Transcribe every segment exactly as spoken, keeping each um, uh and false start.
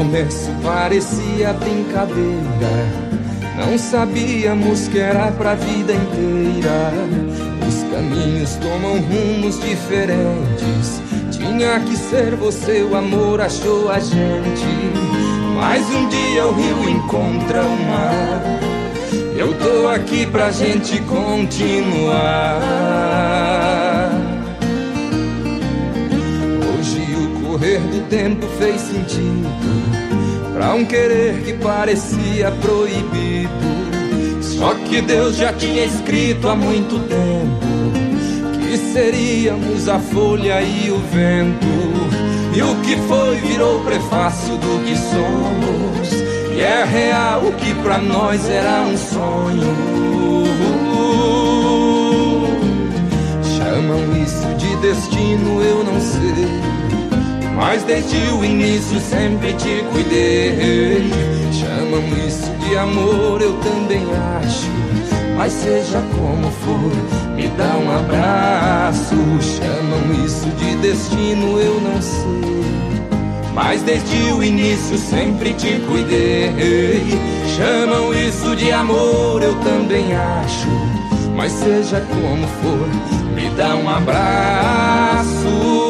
começo parecia brincadeira, não sabíamos que era pra vida inteira. Os caminhos tomam rumos diferentes, tinha que ser você, o amor achou a gente. Mas um dia o rio encontra o mar, eu tô aqui pra gente continuar. Hoje o correr do tempo fez sentido pra um querer que parecia proibido. Só que Deus já tinha escrito há muito tempo que seríamos a folha e o vento. E o que foi virou prefácio do que somos, e é real o que pra nós era um sonho. Chamam isso de destino, eu não sei, mas desde o início sempre te cuidei. Chamam isso de amor, eu também acho, mas seja como for, me dá um abraço. Chamam isso de destino, eu não sei, mas desde o início sempre te cuidei. Chamam isso de amor, eu também acho, mas seja como for, me dá um abraço.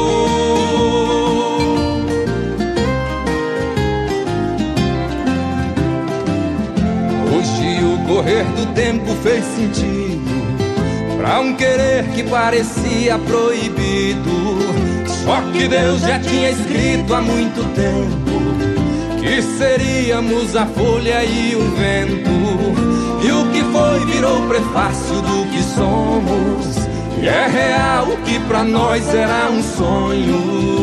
O correr do tempo fez sentido pra um querer que parecia proibido. Só que Deus já tinha escrito há muito tempo que seríamos a folha e o vento. E o que foi virou prefácio do que somos, e é real o que pra nós era um sonho.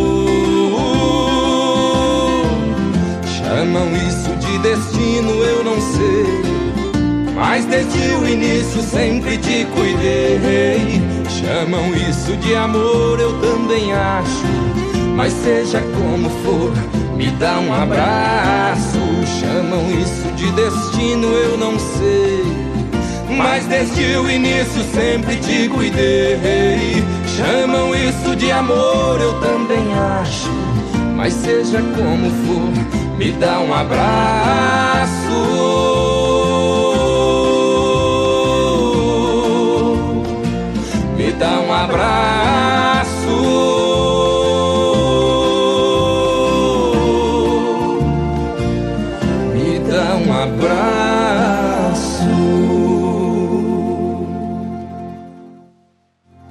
Chamam isso de destino, eu não sei, mas desde o início sempre te cuidei. Chamam isso de amor, eu também acho, mas seja como for, me dá um abraço. Chamam isso de destino, eu não sei, mas desde o início sempre te cuidei. Chamam isso de amor, eu também acho, mas seja como for, me dá um abraço. Me dá um abraço, me dá um abraço.